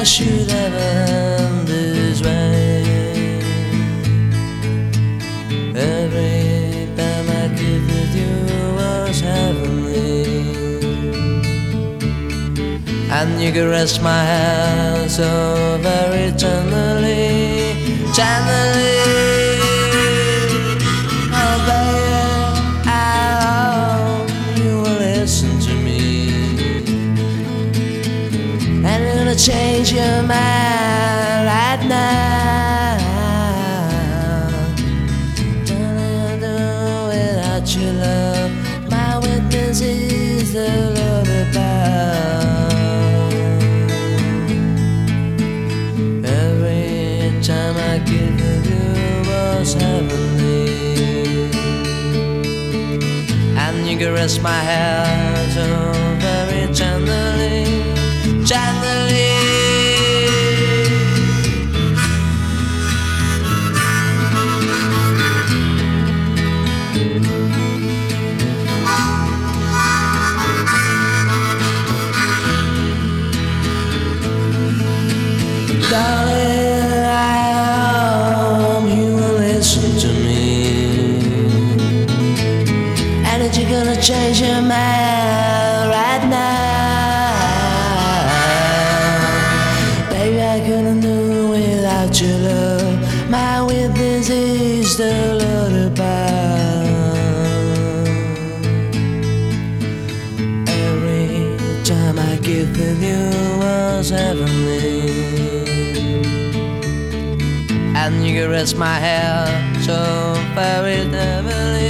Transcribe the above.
should ever end this way. Every time I give with you was heavenly, and you caress my hand so very tenderly, tenderly. Oh baby, I hope you will listen to me, and you're gonna change your mind right now. Don't do without your love. My witness is the lullaby. Every time I give you was heavenly, and you caress my hair so very tenderly, tenderly. Darling, I hope you will listen to me, and that you're gonna change your mind right now. Baby, I couldn't do without your love. My witness is the lullaby. Every time I give with you was heavenly, and you caress my hair so very heavily.